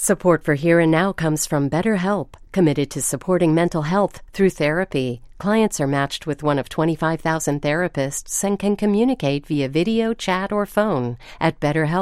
Support for Here and Now comes from BetterHelp, committed to supporting mental health through therapy. Clients are matched with one of 25,000 therapists and can communicate via video, chat, or phone at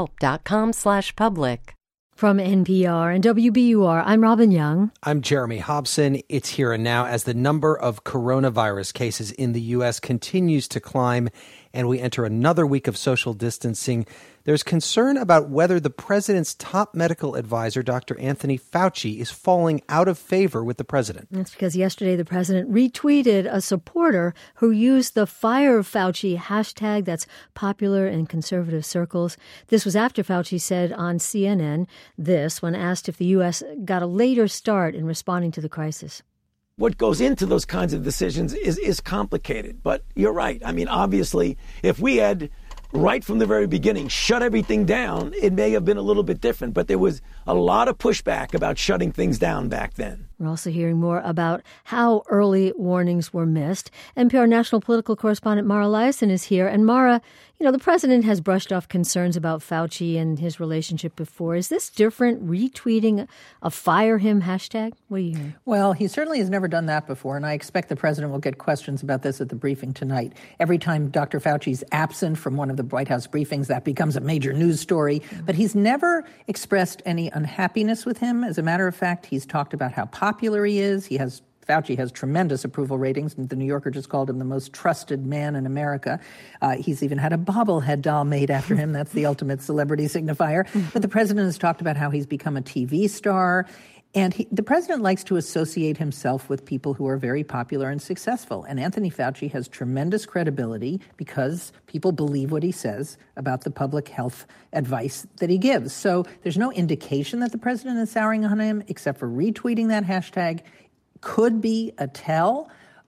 betterhelp.com/public. From NPR and WBUR, I'm Robin Young. I'm Jeremy Hobson. It's Here and Now as the number of coronavirus cases in the U.S. continues to climb and we enter another week of social distancing. There's concern about whether the president's top medical advisor, Dr. Anthony Fauci, is falling out of favor with the president. That's because yesterday the president retweeted a supporter who used the Fire Fauci hashtag that's popular in conservative circles. This was after Fauci said on CNN this when asked if the U.S. got a later start in responding to the crisis. What goes into those kinds of decisions is complicated. But you're right. I mean, obviously, if we had right from the very beginning shut everything down, it may have been a little bit different. But there was a lot of pushback about shutting things down back then. We're also hearing more about how early warnings were missed. NPR national political correspondent Mara Liasson is here. And Mara, the president has brushed off concerns about Fauci and his relationship before. Is this different, retweeting a fire him hashtag? What do you hear? Well, he certainly has never done that before, and I expect the president will get questions about this at the briefing tonight. Every time Dr. Fauci's absent from one of the White House briefings, that becomes a major news story. But he's never expressed any unhappiness with him. As a matter of fact, he's talked about how popular he is. Fauci has tremendous approval ratings. The New Yorker just called him the most trusted man in America. He's even had a bobblehead doll made after him. That's the ultimate celebrity signifier. But the president has talked about how he's become a TV star. And the president likes to associate himself with people who are very popular and successful. And Anthony Fauci has tremendous credibility because people believe what he says about the public health advice that he gives. So there's no indication that the president is souring on him except for retweeting that hashtag. Could be a tell.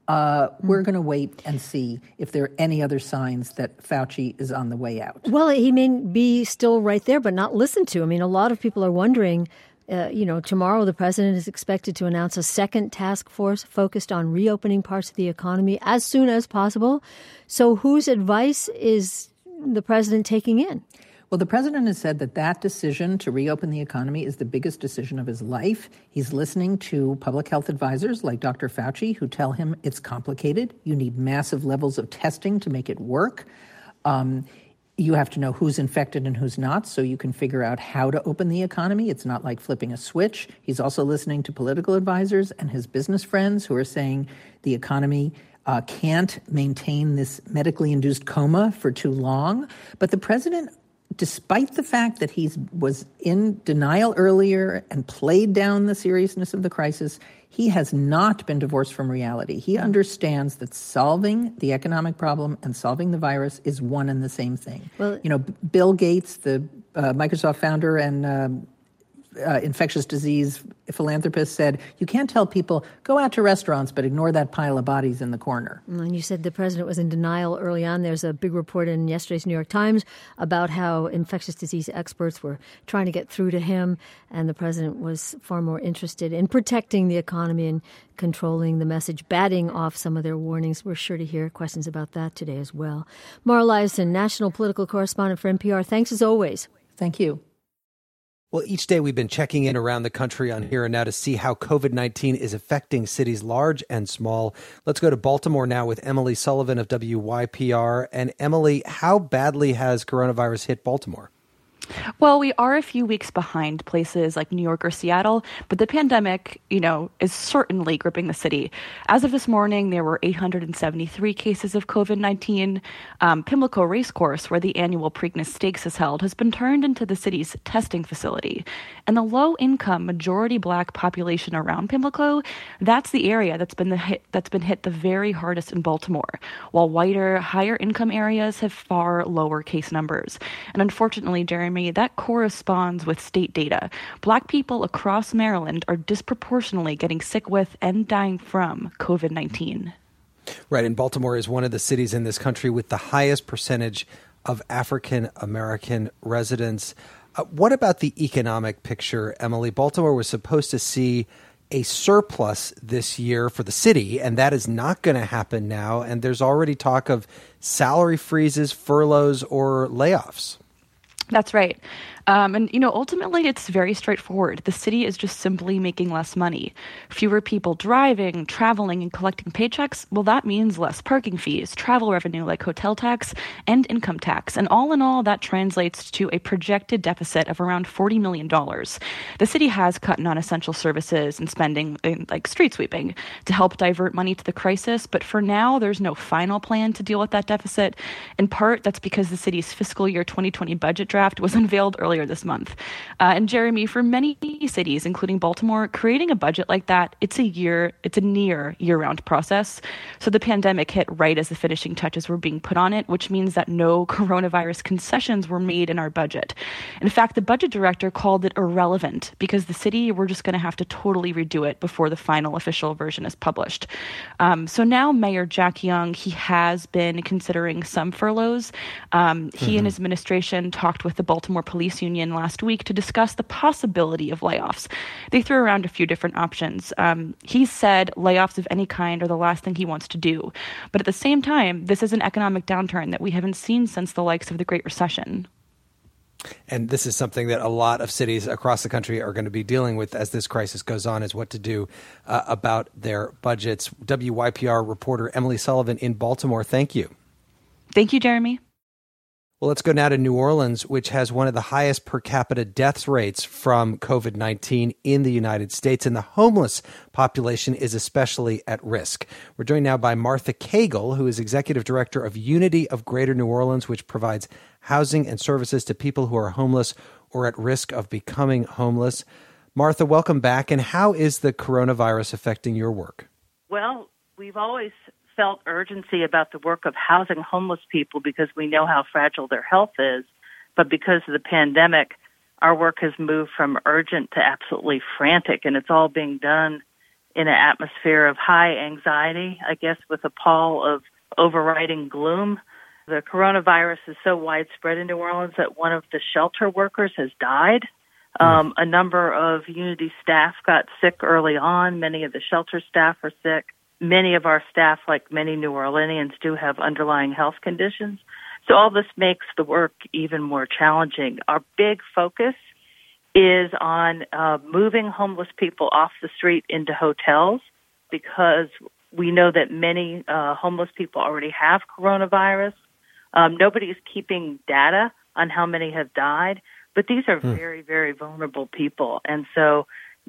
We're going to wait and see if there are any other signs that Fauci is on the way out. Well, he may be still right there, but not listened to. I mean, a lot of people are wondering, tomorrow the president is expected to announce a second task force focused on reopening parts of the economy as soon as possible. So whose advice is the president taking in? Well, the president has said that decision to reopen the economy is the biggest decision of his life. He's listening to public health advisors like Dr. Fauci who tell him it's complicated. You need massive levels of testing to make it work. You have to know who's infected and who's not so you can figure out how to open the economy. It's not like flipping a switch. He's also listening to political advisors and his business friends who are saying the economy can't maintain this medically induced coma for too long. But the president, despite the fact that he was in denial earlier and played down the seriousness of the crisis, he has not been divorced from reality. He understands that solving the economic problem and solving the virus is one and the same thing. Well, Bill Gates, the Microsoft founder and infectious disease philanthropist, said, you can't tell people, go out to restaurants, but ignore that pile of bodies in the corner. And you said the president was in denial early on. There's a big report in yesterday's New York Times about how infectious disease experts were trying to get through to him, and the president was far more interested in protecting the economy and controlling the message, batting off some of their warnings. We're sure to hear questions about that today as well. Mara Liasson, national political correspondent for NPR. Thanks as always. Thank you. Well, each day we've been checking in around the country on Here and Now to see how COVID-19 is affecting cities large and small. Let's go to Baltimore now with Emily Sullivan of WYPR. And Emily, how badly has coronavirus hit Baltimore? Well, we are a few weeks behind places like New York or Seattle, but the pandemic, is certainly gripping the city. As of this morning, there were 873 cases of COVID-19. Pimlico Racecourse, where the annual Preakness Stakes is held, has been turned into the city's testing facility. And the low-income, majority Black population around Pimlico, that's the area that's been hit the very hardest in Baltimore, while whiter, higher-income areas have far lower case numbers. And unfortunately, Jeremy, that corresponds with state data. Black people across Maryland are disproportionately getting sick with and dying from COVID-19. Right, and Baltimore is one of the cities in this country with the highest percentage of African-American residents. What about the economic picture, Emily? Baltimore was supposed to see a surplus this year for the city, and that is not going to happen now. And there's already talk of salary freezes, furloughs, or layoffs. That's right. Ultimately, it's very straightforward. The city is just simply making less money. Fewer people driving, traveling, and collecting paychecks, well, that means less parking fees, travel revenue like hotel tax, and income tax. And all in all, that translates to a projected deficit of around $40 million. The city has cut non-essential services and spending, like street sweeping, to help divert money to the crisis. But for now, there's no final plan to deal with that deficit. In part, that's because the city's fiscal year 2020 budget draft was unveiled earlier this month. And Jeremy, for many cities, including Baltimore, creating a budget like that, it's a near year-round process. So the pandemic hit right as the finishing touches were being put on it, which means that no coronavirus concessions were made in our budget. In fact, the budget director called it irrelevant because the city were just going to have to totally redo it before the final official version is published. So now Mayor Jack Young, he has been considering some furloughs. He and his administration talked with the Baltimore Police Union last week to discuss the possibility of layoffs. They threw around a few different options. He said layoffs of any kind are the last thing he wants to do. But at the same time, this is an economic downturn that we haven't seen since the likes of the Great Recession. And this is something that a lot of cities across the country are going to be dealing with as this crisis goes on, is what to do about their budgets. WYPR reporter Emily Sullivan in Baltimore, thank you. Thank you, Jeremy. Well, let's go now to New Orleans, which has one of the highest per capita death rates from COVID-19 in the United States, and the homeless population is especially at risk. We're joined now by Martha Cagle, who is executive director of Unity of Greater New Orleans, which provides housing and services to people who are homeless or at risk of becoming homeless. Martha, welcome back. And how is the coronavirus affecting your work? Well, we've always felt urgency about the work of housing homeless people because we know how fragile their health is. But because of the pandemic, our work has moved from urgent to absolutely frantic, and it's all being done in an atmosphere of high anxiety, I guess, with a pall of overriding gloom. The coronavirus is so widespread in New Orleans that one of the shelter workers has died. A number of Unity staff got sick early on. Many of the shelter staff are sick. Many of our staff, like many New Orleanians, do have underlying health conditions. So all this makes the work even more challenging. Our big focus is on moving homeless people off the street into hotels because we know that many homeless people already have coronavirus. Nobody is keeping data on how many have died, but these are very, very vulnerable people. And so,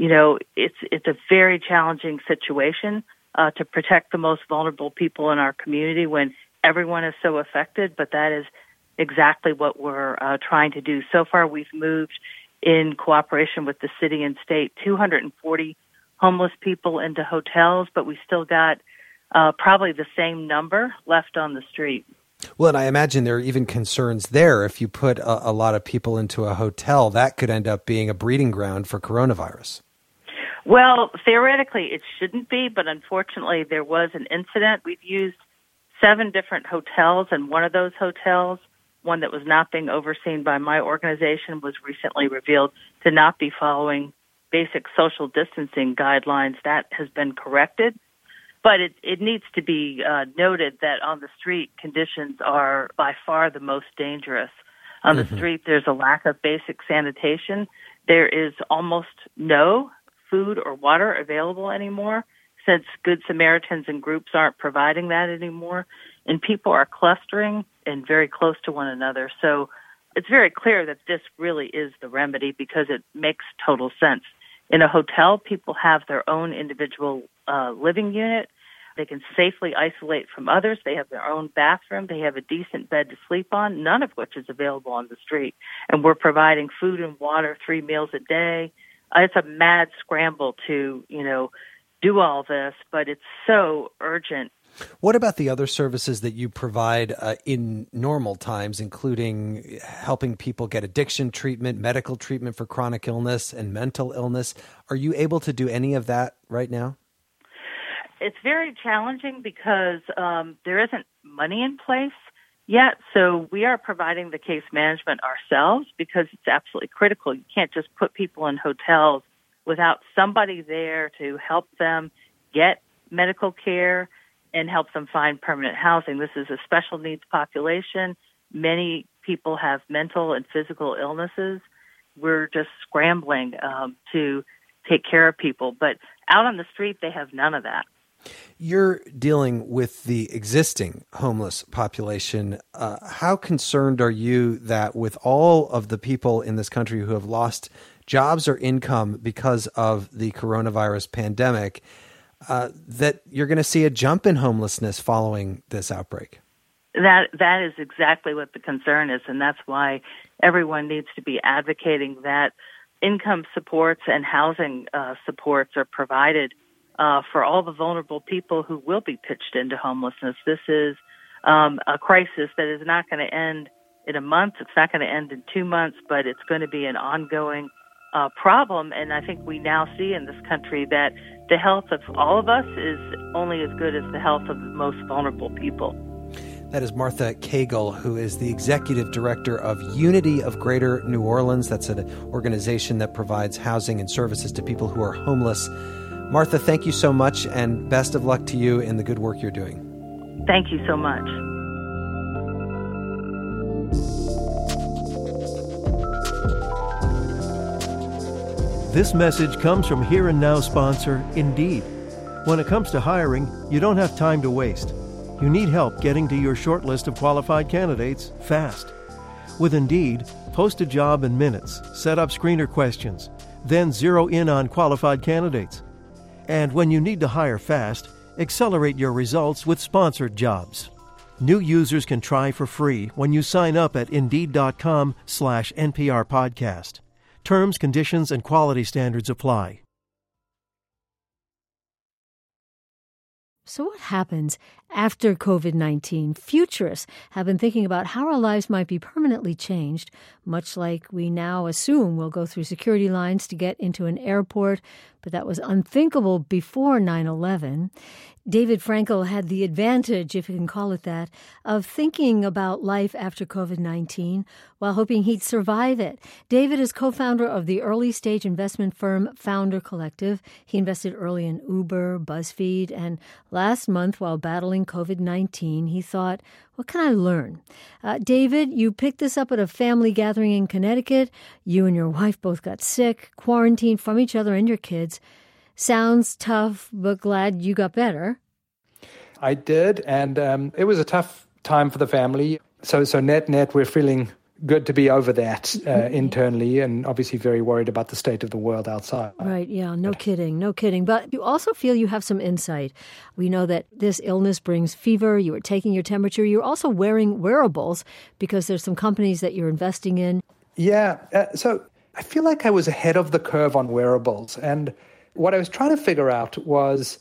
it's a very challenging situation to protect the most vulnerable people in our community when everyone is so affected, but that is exactly what we're trying to do. So far, we've moved, in cooperation with the city and state, 240 homeless people into hotels, but we still got probably the same number left on the street. Well, and I imagine there are even concerns there. If you put a lot of people into a hotel, that could end up being a breeding ground for coronavirus. Well, theoretically, it shouldn't be, but unfortunately, there was an incident. We've used 7 different hotels, and one of those hotels, one that was not being overseen by my organization, was recently revealed to not be following basic social distancing guidelines. That has been corrected, but it needs to be noted that on the street, conditions are by far the most dangerous. On the street, there's a lack of basic sanitation. There is almost no food or water available anymore since Good Samaritans and groups aren't providing that anymore. And people are clustering and very close to one another. So it's very clear that this really is the remedy because it makes total sense. In a hotel, people have their own individual living unit. They can safely isolate from others. They have their own bathroom. They have a decent bed to sleep on, none of which is available on the street. And we're providing food and water 3 meals a day. It's a mad scramble to, do all this, but it's so urgent. What about the other services that you provide in normal times, including helping people get addiction treatment, medical treatment for chronic illness, and mental illness? Are you able to do any of that right now? It's very challenging because there isn't money in place yet. So we are providing the case management ourselves because it's absolutely critical. You can't just put people in hotels without somebody there to help them get medical care and help them find permanent housing. This is a special needs population. Many people have mental and physical illnesses. we're just scrambling to take care of people. But out on the street, they have none of that. You're dealing with the existing homeless population. How concerned are you that with all of the people in this country who have lost jobs or income because of the coronavirus pandemic, that you're going to see a jump in homelessness following this outbreak? That is exactly what the concern is, and that's why everyone needs to be advocating that income supports and housing supports are provided for all the vulnerable people who will be pitched into homelessness. This is a crisis that is not going to end in a month. It's not going to end in 2 months, but it's going to be an ongoing problem. And I think we now see in this country that the health of all of us is only as good as the health of the most vulnerable people. That is Martha Cagle, who is the executive director of Unity of Greater New Orleans. That's an organization that provides housing and services to people who are homeless. Martha, thank you so much, and best of luck to you in the good work you're doing. Thank you so much. This message comes from Here and Now sponsor Indeed. When it comes to hiring, you don't have time to waste. You need help getting to your short list of qualified candidates fast. With Indeed, post a job in minutes, set up screener questions, then zero in on qualified candidates. And when you need to hire fast, accelerate your results with sponsored jobs. New users can try for free when you sign up at Indeed.com/NPR podcast. Terms, conditions, and quality standards apply. So what happens after COVID-19? Futurists have been thinking about how our lives might be permanently changed, much like we now assume we'll go through security lines to get into an airport, but that was unthinkable before 9/11. David Frankel had the advantage, if you can call it that, of thinking about life after COVID-19 while hoping he'd survive it. David is co-founder of the early-stage investment firm Founder Collective. He invested early in Uber, BuzzFeed, and last month, while battling COVID-19, he thought, what can I learn? David, you picked this up at a family gathering in Connecticut. You and your wife both got sick, quarantined from each other and your kids. Sounds tough, but glad you got better. I did, and it was a tough time for the family. So net, we're feeling good to be over that internally, and obviously very worried about the state of the world outside. Right, yeah, no kidding. But you also feel you have some insight. We know that this illness brings fever. You were taking your temperature. You're also wearing wearables because there's some companies that you're investing in. Yeah, so I feel like I was ahead of the curve on wearables, and what I was trying to figure out was,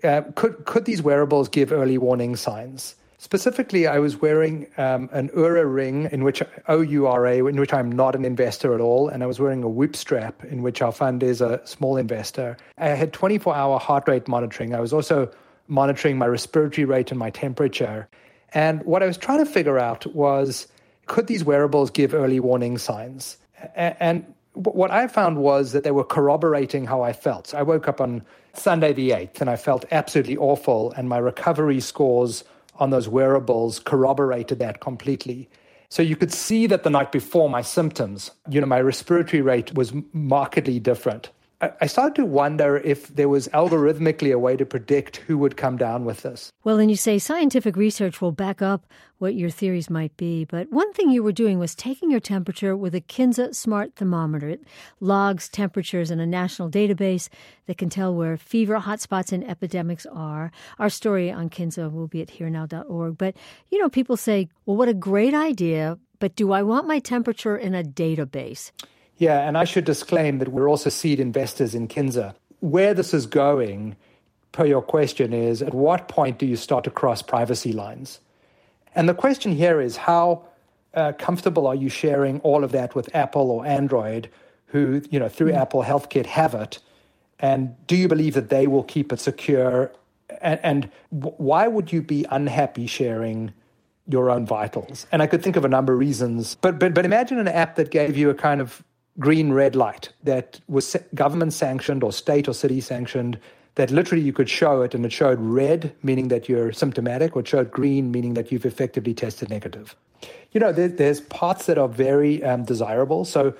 could these wearables give early warning signs? Specifically, I was wearing an Oura ring, O-U-R-A, in which I'm not an investor at all, and I was wearing a Whoop strap, in which our fund is a small investor. I had 24-hour heart rate monitoring. I was also monitoring my respiratory rate and my temperature. And what I was trying to figure out was, could these wearables give early warning signs? And what I found was that they were corroborating how I felt. So I woke up on Sunday the 8th, and I felt absolutely awful, and my recovery scores on those wearables corroborated that completely. So you could see that the night before my symptoms, my respiratory rate was markedly different. I started to wonder if there was algorithmically a way to predict who would come down with this. Well, and you say scientific research will back up what your theories might be, but one thing you were doing was taking your temperature with a Kinsa smart thermometer. It logs temperatures in a national database that can tell where fever hotspots and epidemics are. Our story on Kinsa will be at herenow.org. But, people say, well, what a great idea, but do I want my temperature in a database? Yeah, and I should disclaim that we're also seed investors in Kinsa. Where this is going, per your question, is at what point do you start to cross privacy lines? And the question here is how comfortable are you sharing all of that with Apple or Android, who, through Apple HealthKit have it? And do you believe that they will keep it secure? And why would you be unhappy sharing your own vitals? And I could think of a number of reasons. But imagine an app that gave you a kind of green-red light that was government-sanctioned or state or city-sanctioned, that literally you could show it, and it showed red, meaning that you're symptomatic, or it showed green, meaning that you've effectively tested negative. There's parts that are very desirable. So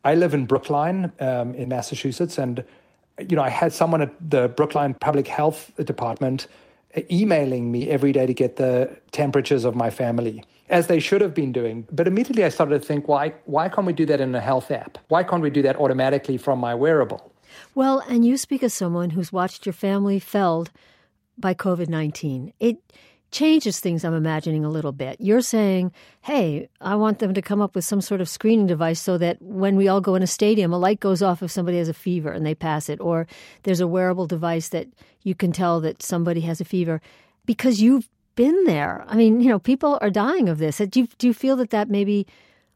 I live in Brookline in Massachusetts, and I had someone at the Brookline Public Health Department emailing me every day to get the temperatures of my family, as they should have been doing. But immediately I started to think, why can't we do that in a health app? Why can't we do that automatically from my wearable? Well, and you speak as someone who's watched your family felled by COVID-19. It changes things, I'm imagining, a little bit. You're saying, hey, I want them to come up with some sort of screening device so that when we all go in a stadium, a light goes off if somebody has a fever and they pass it, or there's a wearable device that you can tell that somebody has a fever because you've been there. I mean, people are dying of this. Do you feel that maybe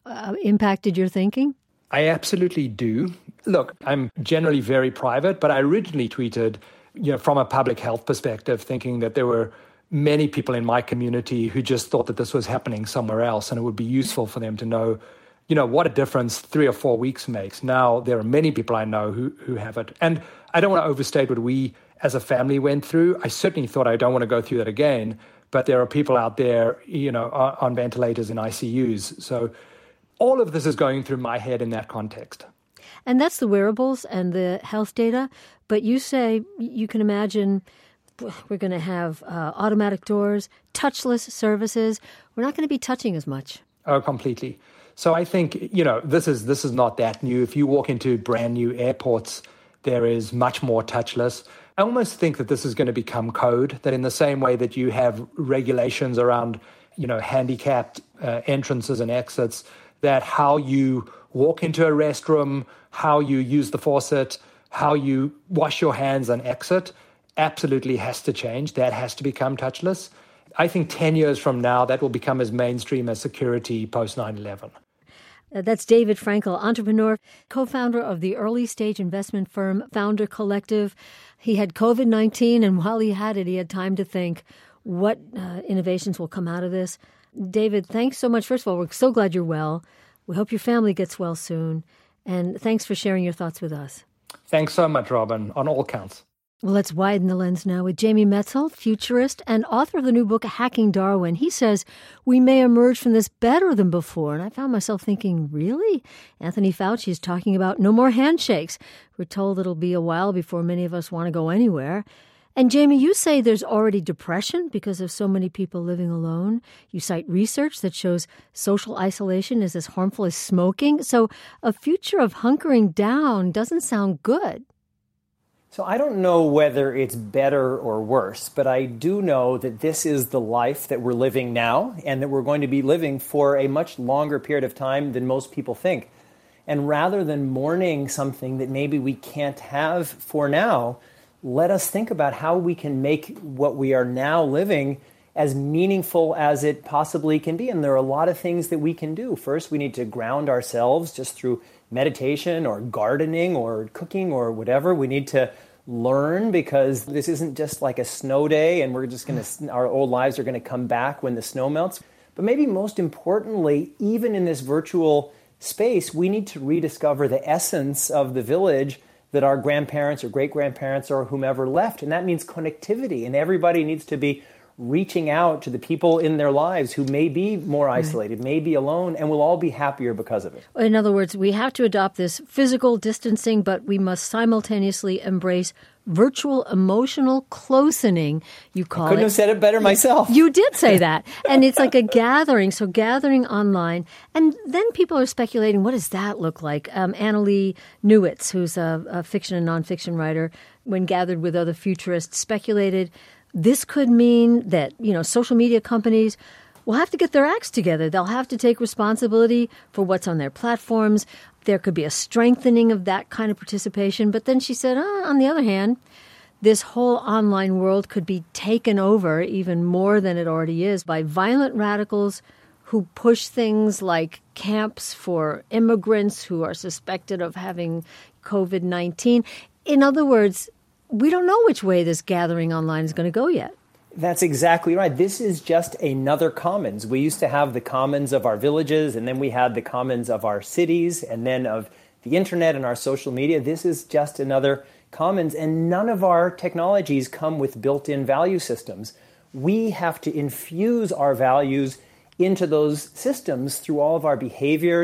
impacted your thinking? I absolutely do. Look, I'm generally very private, but I originally tweeted, from a public health perspective, thinking that there were many people in my community who just thought that this was happening somewhere else, and it would be useful for them to know, what a difference 3 or 4 weeks makes. Now, there are many people I know who have it. And I don't want to overstate what we as a family went through. I certainly thought I don't want to go through that again, but there are people out there, on ventilators and ICUs. So all of this is going through my head in that context. And that's the wearables and the health data. But you say you can imagine we're going to have automatic doors, touchless services. We're not going to be touching as much. Oh, completely. So I think, this is not that new. If you walk into brand new airports, there is much more touchless. I almost think that this is going to become code, that in the same way that you have regulations around, handicapped entrances and exits, that how you walk into a restroom, how you use the faucet, how you wash your hands and exit, absolutely has to change. That has to become touchless. I think 10 years from now, that will become as mainstream as security post 9/11. That's David Frankel, entrepreneur, co-founder of the early-stage investment firm Founder Collective. He had COVID-19, and while he had it, he had time to think, what innovations will come out of this? David, thanks so much. First of all, we're so glad you're well. We hope your family gets well soon. And thanks for sharing your thoughts with us. Thanks so much, Robin, on all counts. Well, let's widen the lens now with Jamie Metzl, futurist and author of the new book, Hacking Darwin. He says we may emerge from this better than before. And I found myself thinking, really? Anthony Fauci is talking about no more handshakes. We're told it'll be a while before many of us want to go anywhere. And Jamie, you say there's already depression because of so many people living alone. You cite research that shows social isolation is as harmful as smoking. So a future of hunkering down doesn't sound good. So I don't know whether it's better or worse, but I do know that this is the life that we're living now and that we're going to be living for a much longer period of time than most people think. And rather than mourning something that maybe we can't have for now, let us think about how we can make what we are now living as meaningful as it possibly can be. And there are a lot of things that we can do. First, we need to ground ourselves just through meditation or gardening or cooking or whatever. We need to learn, because this isn't just like a snow day and we're just going to, our old lives are going to come back when the snow melts. But maybe most importantly, even in this virtual space, we need to rediscover the essence of the village that our grandparents or great-grandparents or whomever left. And that means connectivity. And everybody needs to be reaching out to the people in their lives who may be more isolated, may be alone, and we'll all be happier because of it. In other words, we have to adopt this physical distancing, but we must simultaneously embrace virtual emotional closening, you call it. I couldn't have said it better myself. You did say that. And it's like a gathering, so gathering online. And then people are speculating, what does that look like? Annalee Newitz, who's a fiction and nonfiction writer, when gathered with other futurists, speculated this could mean that, social media companies will have to get their acts together. They'll have to take responsibility for what's on their platforms. There could be a strengthening of that kind of participation. But then she said, on the other hand, this whole online world could be taken over even more than it already is by violent radicals who push things like camps for immigrants who are suspected of having COVID-19. In other words, we don't know which way this gathering online is going to go yet. That's exactly right. This is just another commons. We used to have the commons of our villages, and then we had the commons of our cities, and then of the internet and our social media. This is just another commons, and none of our technologies come with built-in value systems. We have to infuse our values into those systems through all of our behaviors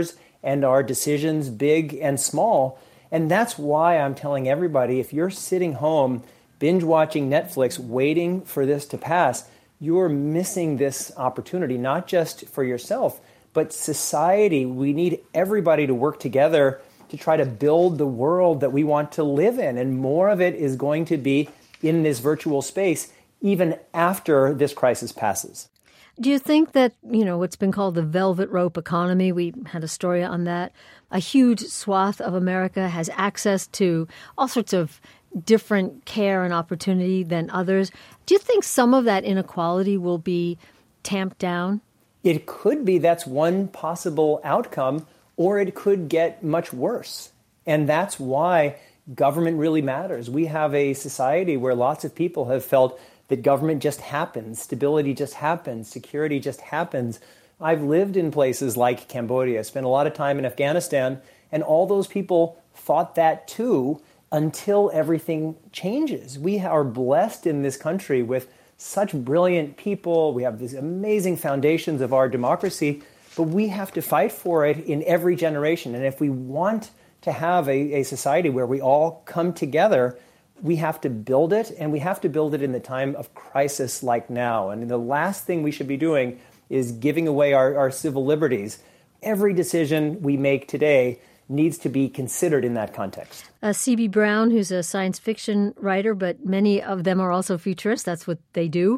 and our decisions, big and small. And that's why I'm telling everybody, if you're sitting home, binge watching Netflix, waiting for this to pass, you're missing this opportunity, not just for yourself, but society. We need everybody to work together to try to build the world that we want to live in. And more of it is going to be in this virtual space, even after this crisis passes. Do you think that, what's been called the velvet rope economy, we had a story on that, a huge swath of America has access to all sorts of different care and opportunity than others. Do you think some of that inequality will be tamped down? It could be. That's one possible outcome, or it could get much worse. And that's why government really matters. We have a society where lots of people have felt that government just happens, stability just happens, security just happens. I've lived in places like Cambodia, spent a lot of time in Afghanistan, and all those people thought that too until everything changes. We are blessed in this country with such brilliant people. We have these amazing foundations of our democracy, but we have to fight for it in every generation. And if we want to have a society where we all come together, we have to build it, and we have to build it in the time of crisis like now. And the last thing we should be doing is giving away our civil liberties. Every decision we make today needs to be considered in that context. C.B. Brown, who's a science fiction writer, but many of them are also futurists. That's what they do.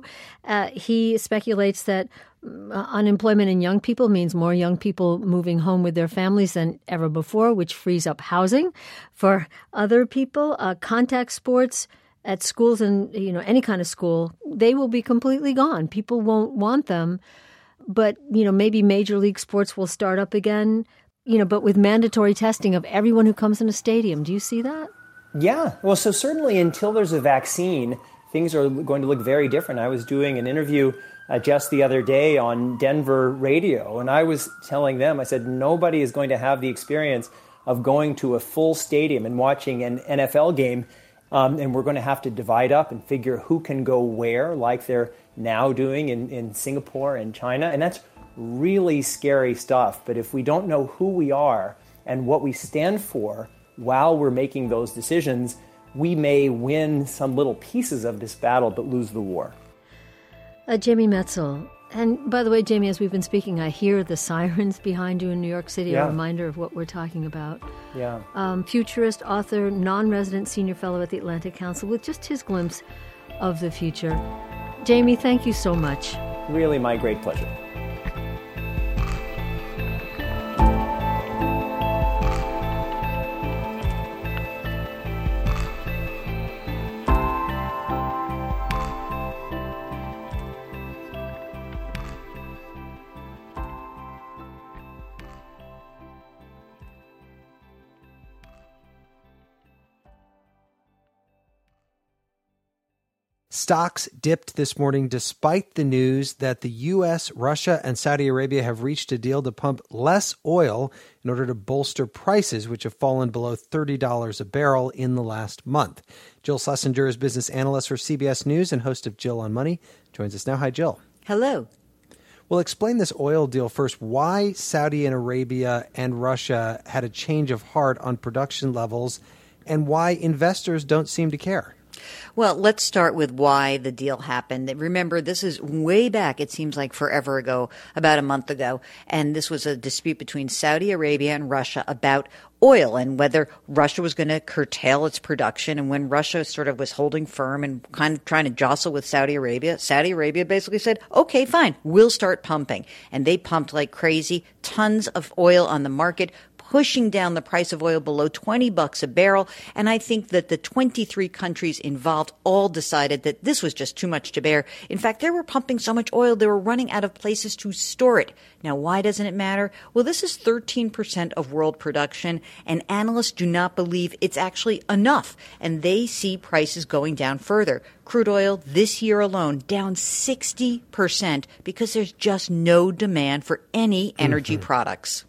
He speculates that unemployment in young people means more young people moving home with their families than ever before, which frees up housing for other people. Contact sports at schools and any kind of school, they will be completely gone. People won't want them. But maybe major league sports will start up again. But with mandatory testing of everyone who comes in a stadium. Do you see that? Yeah. Well, so certainly until there's a vaccine, things are going to look very different. I was doing an interview just the other day on Denver radio, and I was telling them, I said, nobody is going to have the experience of going to a full stadium and watching an NFL game, and we're going to have to divide up and figure who can go where, like they're now doing in Singapore and China, and that's really scary stuff. But if we don't know who we are and what we stand for while we're making those decisions, we may win some little pieces of this battle but lose the war. Jamie Metzl. And by the way, Jamie, as we've been speaking, I hear the sirens behind you in New York City, a reminder of what we're talking about. Yeah. Futurist, author, non-resident senior fellow at the Atlantic Council with just his glimpse of the future. Jamie, thank you so much. Really my great pleasure. Stocks dipped this morning despite the news that the U.S., Russia, and Saudi Arabia have reached a deal to pump less oil in order to bolster prices, which have fallen below $30 a barrel in the last month. Jill Schlesinger is business analyst for CBS News and host of Jill on Money. Joins us now. Hi, Jill. Hello. Well, explain this oil deal first. Why Saudi Arabia and Russia had a change of heart on production levels and why investors don't seem to care. Well, let's start with why the deal happened. Remember, this is way back, it seems like forever ago, about a month ago. And this was a dispute between Saudi Arabia and Russia about oil and whether Russia was going to curtail its production. And when Russia sort of was holding firm and kind of trying to jostle with Saudi Arabia basically said, okay, fine, we'll start pumping. And they pumped like crazy, tons of oil on the market, pushing down the price of oil below $20 a barrel. And I think that the 23 countries involved all decided that this was just too much to bear. In fact, they were pumping so much oil, they were running out of places to store it. Now, why doesn't it matter? Well, this is 13% of world production, and analysts do not believe it's actually enough, and they see prices going down further. Crude oil this year alone down 60% because there's just no demand for any energy products.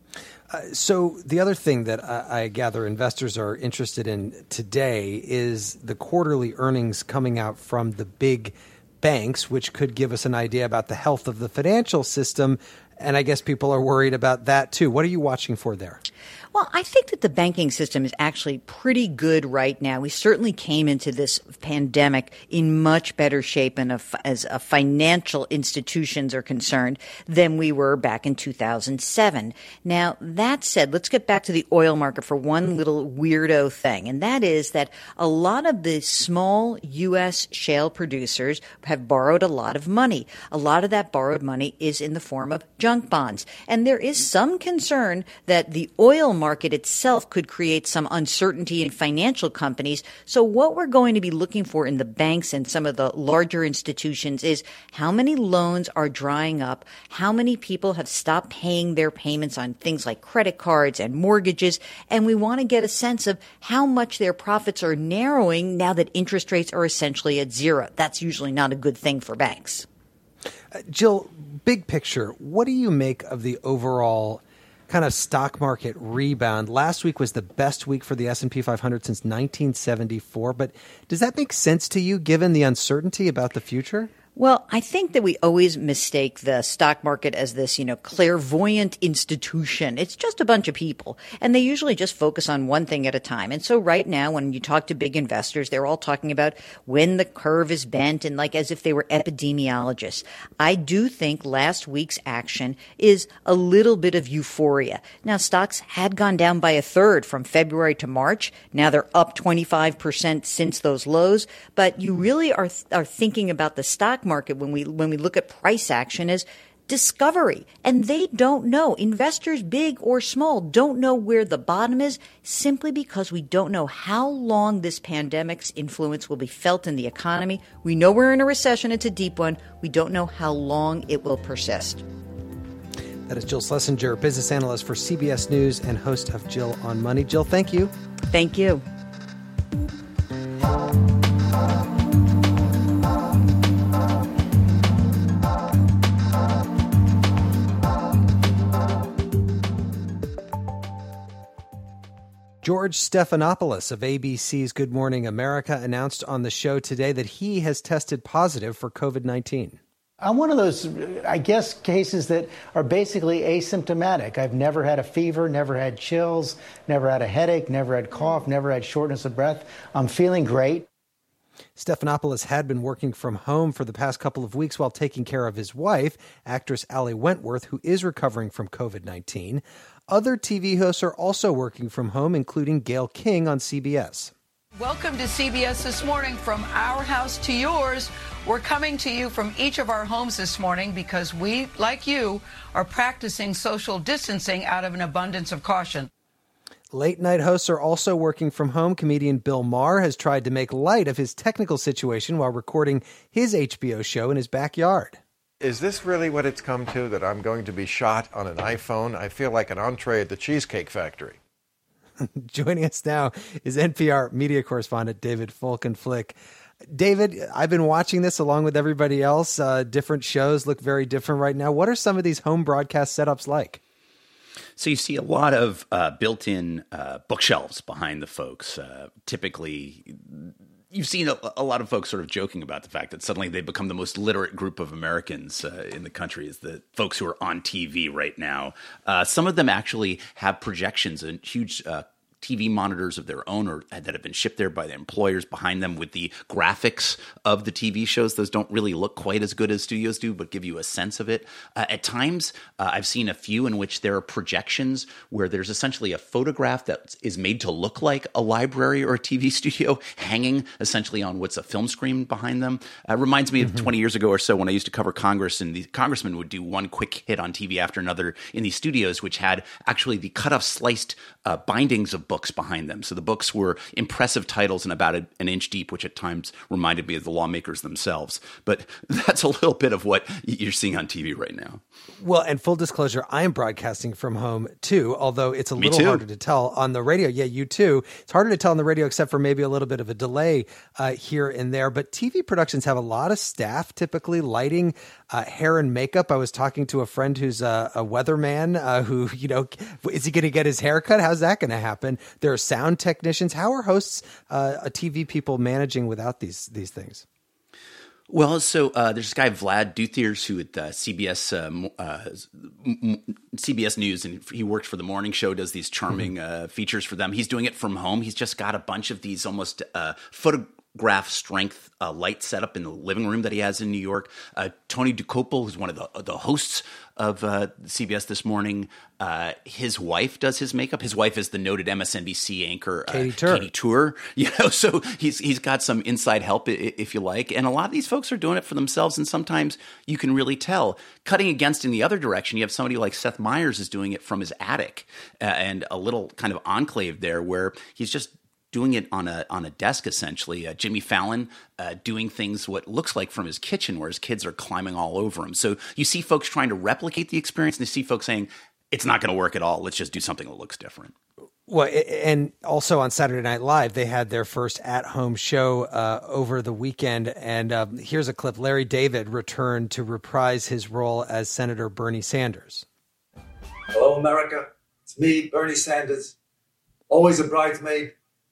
So the other thing that I gather investors are interested in today is the quarterly earnings coming out from the big banks, which could give us an idea about the health of the financial system. And I guess people are worried about that too. What are you watching for there? Well, I think that the banking system is actually pretty good right now. We certainly came into this pandemic in much better shape and as financial institutions are concerned than we were back in 2007. Now, that said, let's get back to the oil market for one little weirdo thing, and that is that a lot of the small U.S. shale producers have borrowed a lot of money. A lot of that borrowed money is in the form of junk bonds. And there is some concern that the oil market itself could create some uncertainty in financial companies. So what we're going to be looking for in the banks and some of the larger institutions is how many loans are drying up, how many people have stopped paying their payments on things like credit cards and mortgages, and we want to get a sense of how much their profits are narrowing now that interest rates are essentially at zero. That's usually not a good thing for banks. Jill, big picture, what do you make of the overall kind of stock market rebound? Last week was the best week for the S&P 500 since 1974. But does that make sense to you given the uncertainty about the future? Well, I think that we always mistake the stock market as this, clairvoyant institution. It's just a bunch of people, and they usually just focus on one thing at a time. And so right now, when you talk to big investors, they're all talking about when the curve is bent and like as if they were epidemiologists. I do think last week's action is a little bit of euphoria. Now, stocks had gone down by a third from February to March. Now they're up 25% since those lows. But you really are thinking about the stock market when we look at price action as discovery, and they don't know. Investors, big or small, don't know where the bottom is simply because we don't know how long this pandemic's influence will be felt in the economy. We know we're in a recession. It's a deep one. We don't know how long it will persist. That is Jill Schlesinger, business analyst for CBS News and host of Jill on Money. Jill, thank you. Thank you. George Stephanopoulos of ABC's Good Morning America announced on the show today that he has tested positive for COVID-19. I'm one of those, I guess, cases that are basically asymptomatic. I've never had a fever, never had chills, never had a headache, never had cough, never had shortness of breath. I'm feeling great. Stephanopoulos had been working from home for the past couple of weeks while taking care of his wife, actress Ali Wentworth, who is recovering from COVID-19. Other TV hosts are also working from home, including Gayle King on CBS. Welcome to CBS This Morning. From our house to yours, we're coming to you from each of our homes this morning because we, like you, are practicing social distancing out of an abundance of caution. Late night hosts are also working from home. Comedian Bill Maher has tried to make light of his technical situation while recording his HBO show in his backyard. Is this really what it's come to, that I'm going to be shot on an iPhone? I feel like an entree at the Cheesecake Factory. Joining us now is NPR media correspondent David Folkenflik. David, I've been watching this along with everybody else. Different shows look very different right now. What are some of these home broadcast setups like? So you see a lot of built-in bookshelves behind the folks. Typically, you've seen a lot of folks sort of joking about the fact that suddenly they've become the most literate group of Americans in the country, is the folks who are on TV right now. Some of them actually have projections and huge TV monitors of their own or that have been shipped there by the employers behind them with the graphics of the TV shows. Those don't really look quite as good as studios do, but give you a sense of it. At times, I've seen a few in which there are projections where there's essentially a photograph that is made to look like a library or a TV studio hanging essentially on what's a film screen behind them. Reminds me of 20 years ago or so when I used to cover Congress, and the congressmen would do one quick hit on TV after another in these studios, which had actually the cut-off sliced bindings of books behind them. So the books were impressive titles and about an inch deep, which at times reminded me of the lawmakers themselves. But that's a little bit of what you're seeing on TV right now. Well, and full disclosure, I am broadcasting from home too, although it's a little harder to tell on the radio. Yeah, you too. It's harder to tell on the radio except for maybe a little bit of a delay here and there. But TV productions have a lot of staff, typically lighting, hair and makeup. I was talking to a friend who's a weatherman who, is he going to get his hair cut? How's that going to happen? There are sound technicians. How are hosts, TV people managing without these things? Well, so there's this guy, Vlad Duthiers, who at CBS News, and he worked for the morning show, does these charming features for them. He's doing it from home. He's just got a bunch of these almost photograph strength light setup in the living room that he has in New York. Tony Dokoupil, who's one of the hosts of CBS This Morning, his wife does his makeup. His wife is the noted MSNBC anchor Katie Tour. So he's got some inside help, if you like. And a lot of these folks are doing it for themselves, and sometimes you can really tell. Cutting against in the other direction, you have somebody like Seth Meyers is doing it from his attic, and a little kind of enclave there where he's just doing it on a desk, essentially. Jimmy Fallon doing things what looks like from his kitchen, where his kids are climbing all over him. So you see folks trying to replicate the experience, and you see folks saying, it's not going to work at all. Let's just do something that looks different. Well, and also on Saturday Night Live, they had their first at-home show over the weekend. And here's a clip. Larry David returned to reprise his role as Senator Bernie Sanders. Hello, America. It's me, Bernie Sanders. Always a bridesmaid,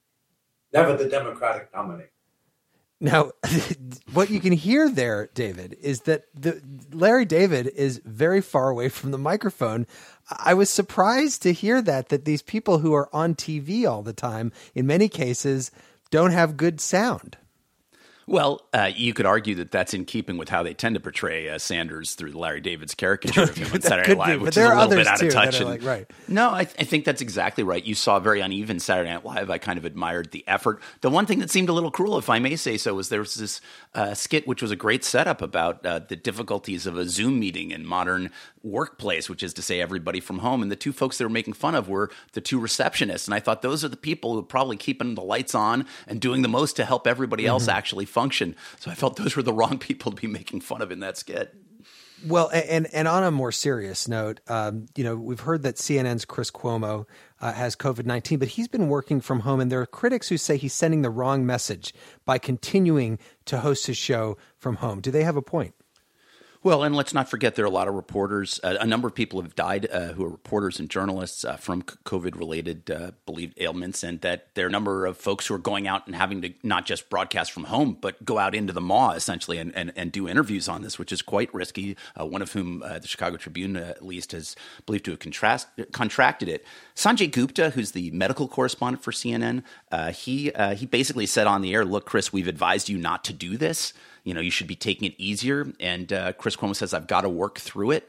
never the Democratic nominee. Now, what you can hear there, David, is that Larry David is very far away from the microphone. I was surprised to hear that these people who are on TV all the time, in many cases, don't have good sound. Well, you could argue that that's in keeping with how they tend to portray Sanders through Larry David's caricature of him on Saturday Night Live, which is a little bit out of touch. Right. No, I think that's exactly right. You saw a very uneven Saturday Night Live. I kind of admired the effort. The one thing that seemed a little cruel, if I may say so, was there was this skit which was a great setup about the difficulties of a Zoom meeting in modern workplace, which is to say everybody from home. And the two folks they were making fun of were the two receptionists. And I thought those are the people who are probably keeping the lights on and doing the most to help everybody else actually function. So I felt those were the wrong people to be making fun of in that skit. Well, and on a more serious note, we've heard that CNN's Chris Cuomo has COVID-19, but he's been working from home, and there are critics who say he's sending the wrong message by continuing to host his show from home. Do they have a point? Well, and let's not forget there are a lot of reporters. A number of people have died who are reporters and journalists from COVID-related believed ailments, and that there are a number of folks who are going out and having to not just broadcast from home, but go out into the maw, essentially, and do interviews on this, which is quite risky, one of whom the Chicago Tribune, at least, is believed to have contracted it. Sanjay Gupta, who's the medical correspondent for CNN, he basically said on the air, look, Chris, we've advised you not to do this. You should be taking it easier. And Chris Cuomo says, I've got to work through it.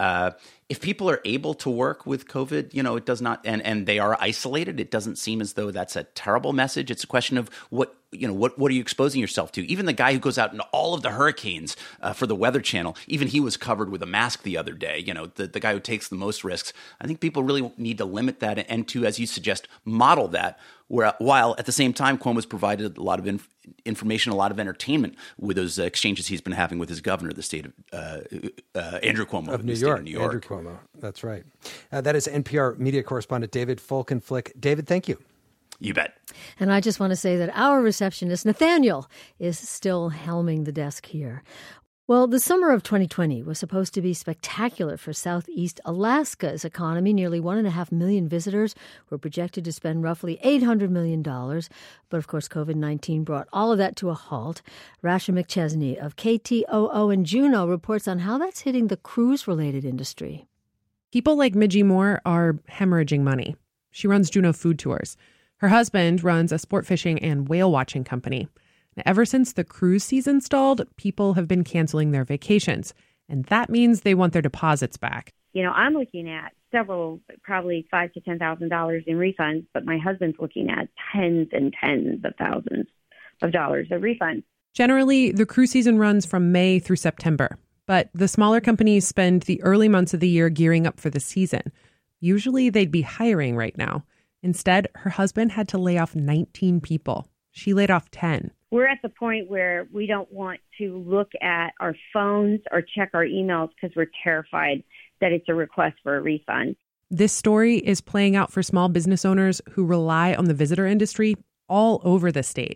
If people are able to work with COVID, it does not, and they are isolated, it doesn't seem as though that's a terrible message. It's a question of what are you exposing yourself to? Even the guy who goes out into all of the hurricanes for the Weather Channel, even he was covered with a mask the other day. The guy who takes the most risks. I think people really need to limit that and to, as you suggest, model that. While at the same time, Cuomo's provided a lot of information, a lot of entertainment with those exchanges he's been having with his governor of the state of Andrew Cuomo of New York. Andrew Cuomo, that's right. That is NPR media correspondent David Folkenflik. David, thank you. You bet. And I just want to say that our receptionist, Nathaniel, is still helming the desk here. Well, the summer of 2020 was supposed to be spectacular for Southeast Alaska's economy. Nearly 1.5 million visitors were projected to spend roughly $800 million. But, of course, COVID-19 brought all of that to a halt. Rasha McChesney of KTOO in Juneau reports on how that's hitting the cruise-related industry. People like Midgie Moore are hemorrhaging money. She runs Juneau Food Tours. Her husband runs a sport fishing and whale watching company. Ever since the cruise season stalled, people have been canceling their vacations, and that means they want their deposits back. I'm looking at several, probably $5,000 to $10,000 in refunds, but my husband's looking at tens and tens of thousands of dollars of refunds. Generally, the cruise season runs from May through September, but the smaller companies spend the early months of the year gearing up for the season. Usually, they'd be hiring right now. Instead, her husband had to lay off 19 people. She laid off 10. We're at the point where we don't want to look at our phones or check our emails because we're terrified that it's a request for a refund. This story is playing out for small business owners who rely on the visitor industry all over the state.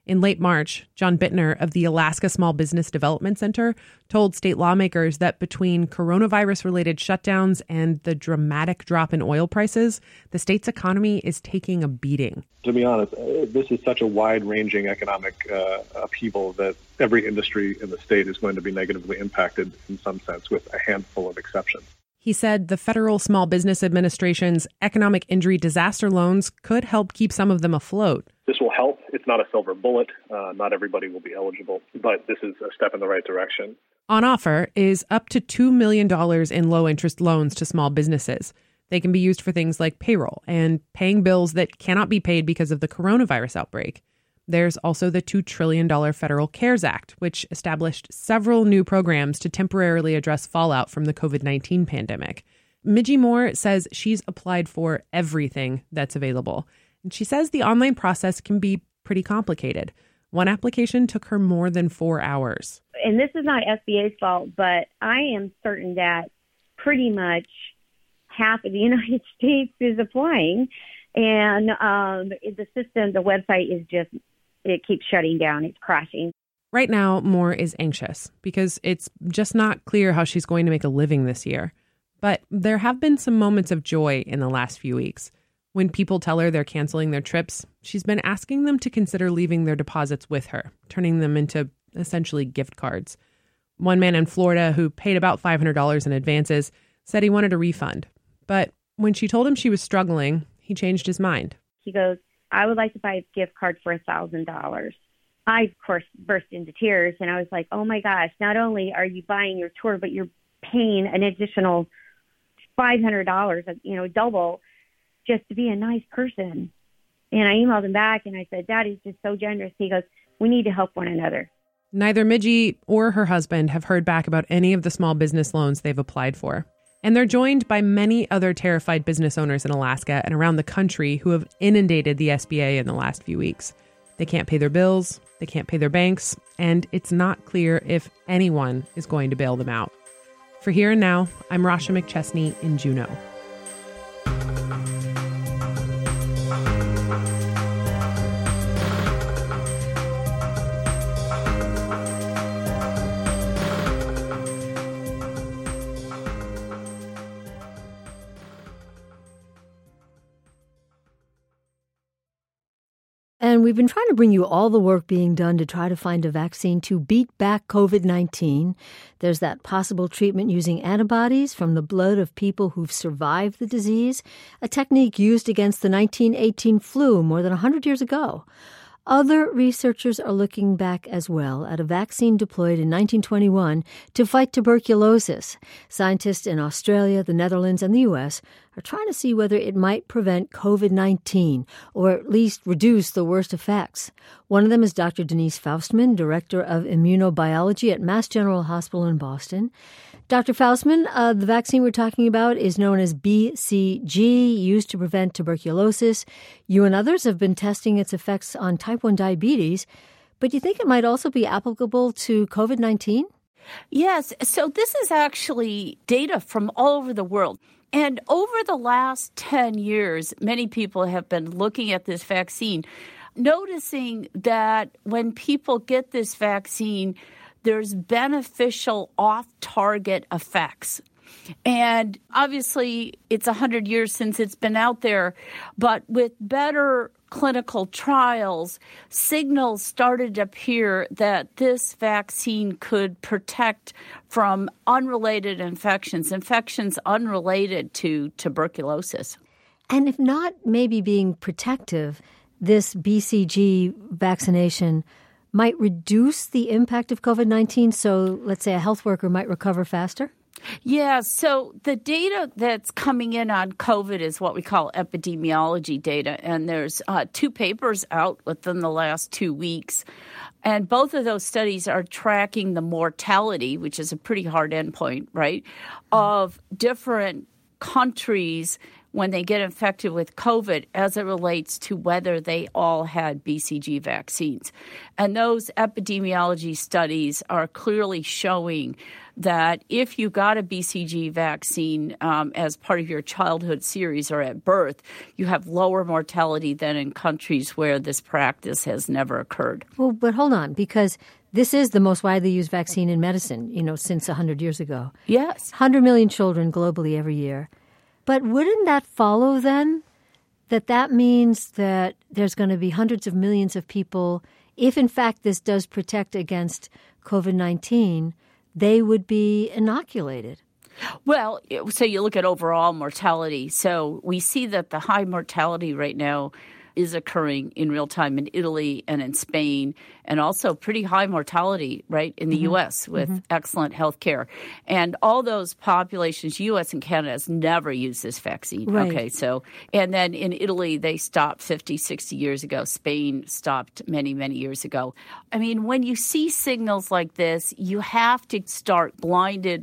In late March, John Bittner of the Alaska Small Business Development Center told state lawmakers that between coronavirus-related shutdowns and the dramatic drop in oil prices, the state's economy is taking a beating. To be honest, this is such a wide-ranging economic upheaval that every industry in the state is going to be negatively impacted in some sense, with a handful of exceptions. He said the Federal Small Business Administration's economic injury disaster loans could help keep some of them afloat. This will help. It's not a silver bullet. Not everybody will be eligible, but this is a step in the right direction. On offer is up to $2 million in low-interest loans to small businesses. They can be used for things like payroll and paying bills that cannot be paid because of the coronavirus outbreak. There's also the $2 trillion Federal CARES Act, which established several new programs to temporarily address fallout from the COVID-19 pandemic. Midgie Moore says she's applied for everything that's available. And she says the online process can be pretty complicated. One application took her more than 4 hours. And this is not SBA's fault, but I am certain that pretty much half of the United States is applying. And the system, the website is just, it keeps shutting down. It's crashing. Right now, Moore is anxious because it's just not clear how she's going to make a living this year. But there have been some moments of joy in the last few weeks. When people tell her they're canceling their trips, she's been asking them to consider leaving their deposits with her, turning them into essentially gift cards. One man in Florida who paid about $500 in advances said he wanted a refund. But when she told him she was struggling, he changed his mind. He goes, I would like to buy a gift card for $1,000. I, of course, burst into tears, and I was like, oh, my gosh, not only are you buying your tour, but you're paying an additional $500, double, just to be a nice person. And I emailed him back, and I said, that is just so generous. He goes, we need to help one another. Neither Midgie or her husband have heard back about any of the small business loans they've applied for. And they're joined by many other terrified business owners in Alaska and around the country who have inundated the SBA in the last few weeks. They can't pay their bills, they can't pay their banks, and it's not clear if anyone is going to bail them out. For Here and Now, I'm Rasha McChesney in Juneau. And we've been trying to bring you all the work being done to try to find a vaccine to beat back COVID-19. There's that possible treatment using antibodies from the blood of people who've survived the disease, a technique used against the 1918 flu more than 100 years ago. Other researchers are looking back as well at a vaccine deployed in 1921 to fight tuberculosis. Scientists in Australia, the Netherlands, and the U.S. are trying to see whether it might prevent COVID-19 or at least reduce the worst effects. One of them is Dr. Denise Faustman, Director of Immunobiology at Mass General Hospital in Boston. Dr. Faustman, the vaccine we're talking about is known as BCG, used to prevent tuberculosis. You and others have been testing its effects on type 1 diabetes, but do you think it might also be applicable to COVID-19? Yes. So this is actually data from all over the world. And over the last 10 years, many people have been looking at this vaccine, noticing that when people get this vaccine, there's beneficial off-target effects. And obviously, it's 100 years since it's been out there, but with better clinical trials, signals started to appear that this vaccine could protect from unrelated infections unrelated to tuberculosis. And if not maybe being protective, this BCG vaccination might reduce the impact of COVID-19, so let's say a health worker might recover faster? Yeah, so the data that's coming in on COVID is what we call epidemiology data, and there's 2 papers out within the last 2 weeks, and both of those studies are tracking the mortality, which is a pretty hard endpoint, right, of different countries when they get infected with COVID as it relates to whether they all had BCG vaccines. And those epidemiology studies are clearly showing that if you got a BCG vaccine as part of your childhood series or at birth, you have lower mortality than in countries where this practice has never occurred. Well, but hold on, because this is the most widely used vaccine in medicine, since 100 years ago. Yes. 100 million children globally every year. But wouldn't that follow then that means that there's going to be hundreds of millions of people, if in fact this does protect against COVID-19, they would be inoculated? Well, so you look at overall mortality. So we see that the high mortality right now is occurring in real time in Italy and in Spain, and also pretty high mortality, right, in the U.S. with excellent health care. And all those populations, U.S. and Canada, has never used this vaccine. Right. Okay, so, and then in Italy, they stopped 50, 60 years ago. Spain stopped many, many years ago. I mean, when you see signals like this, you have to start blinded,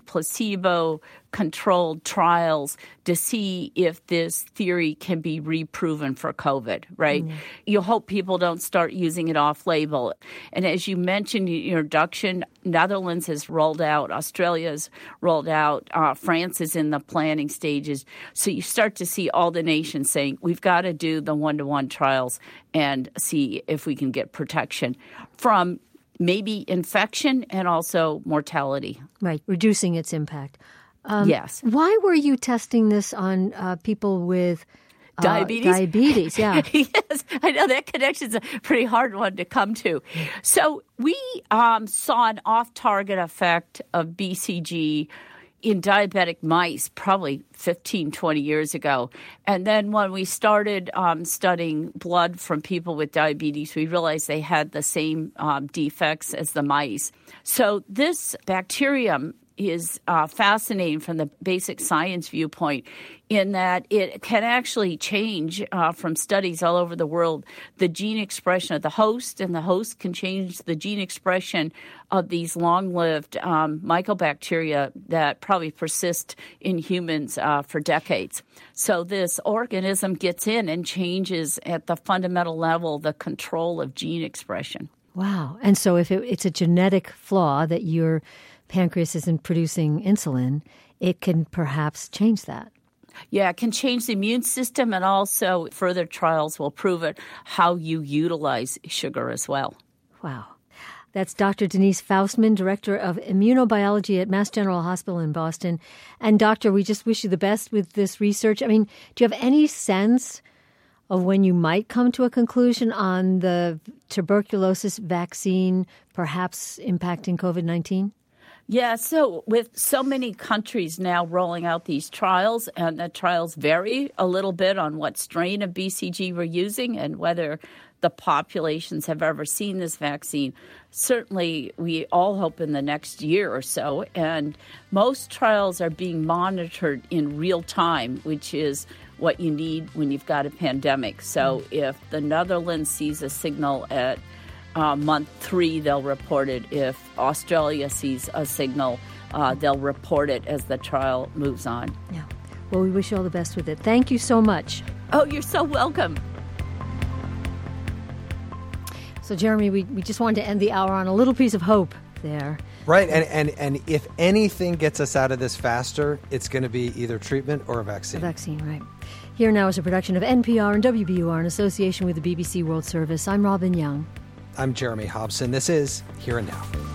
placebo-controlled trials to see if this theory can be reproven for COVID, right? You hope people don't start using it off-label. And as you mentioned in your introduction, Netherlands has rolled out, Australia's rolled out, France is in the planning stages. So you start to see all the nations saying, we've got to do the one-to-one trials and see if we can get protection from maybe infection and also mortality. Right, reducing its impact. Yes. Why were you testing this on people with diabetes, yeah. Yes, I know that connection's a pretty hard one to come to. So we saw an off-target effect of BCG in diabetic mice probably 15, 20 years ago. And then when we started studying blood from people with diabetes, we realized they had the same defects as the mice. So this bacterium is fascinating from the basic science viewpoint in that it can actually change from studies all over the world the gene expression of the host, and the host can change the gene expression of these long-lived mycobacteria that probably persist in humans for decades. So this organism gets in and changes at the fundamental level the control of gene expression. Wow. And so if it's a genetic flaw that your pancreas isn't producing insulin, it can perhaps change that. Yeah, it can change the immune system, and also further trials will prove it, how you utilize sugar as well. Wow. That's Dr. Denise Faustman, Director of Immunobiology at Mass General Hospital in Boston. And Doctor, we just wish you the best with this research. I mean, do you have any sense of when you might come to a conclusion on the tuberculosis vaccine perhaps impacting COVID-19? Yeah, so with so many countries now rolling out these trials, and the trials vary a little bit on what strain of BCG we're using and whether the populations have ever seen this vaccine. Certainly, we all hope in the next year or so. And most trials are being monitored in real time, which is what you need when you've got a pandemic. So if the Netherlands sees a signal at month 3, they'll report it. If Australia sees a signal, they'll report it as the trial moves on. Yeah. Well, we wish you all the best with it. Thank you so much. Oh, you're so welcome. So, Jeremy, we just wanted to end the hour on a little piece of hope there. Right, and if anything gets us out of this faster, it's going to be either treatment or a vaccine. A vaccine, right. Here Now is a production of NPR and WBUR in association with the BBC World Service. I'm Robin Young. I'm Jeremy Hobson. This is Here and Now.